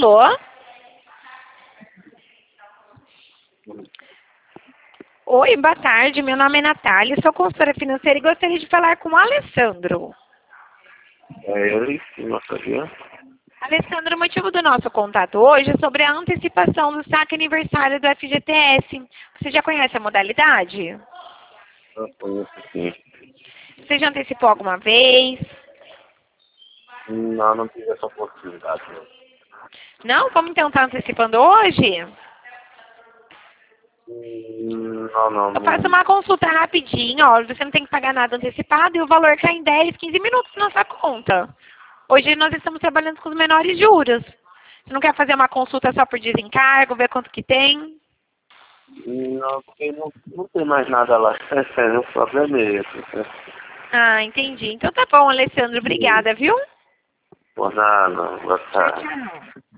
Alô? Oi, boa tarde. Meu nome é Natália, sou consultora financeira e gostaria de falar com o Alessandro. É ele, sim, nossa viu? Alessandro, o motivo do nosso contato hoje é sobre a antecipação do saque aniversário do FGTS. Você já conhece a modalidade? Eu conheço sim. Você já antecipou alguma vez? Não, não tive essa oportunidade. Não? Vamos então estar antecipando hoje? Eu faço Não. uma consulta rapidinho, ó. Você não tem que pagar nada antecipado e o valor cai em 10, 15 minutos na sua conta. Hoje nós estamos trabalhando com os menores juros. Você não quer fazer uma consulta só por desencargo, ver quanto que tem? Não, porque não tem mais nada lá. É sério, o problema é esse. Né? Ah, entendi. Então tá bom, Alessandro. Obrigada, viu? Por nada, boa Tchau, tarde. tchau.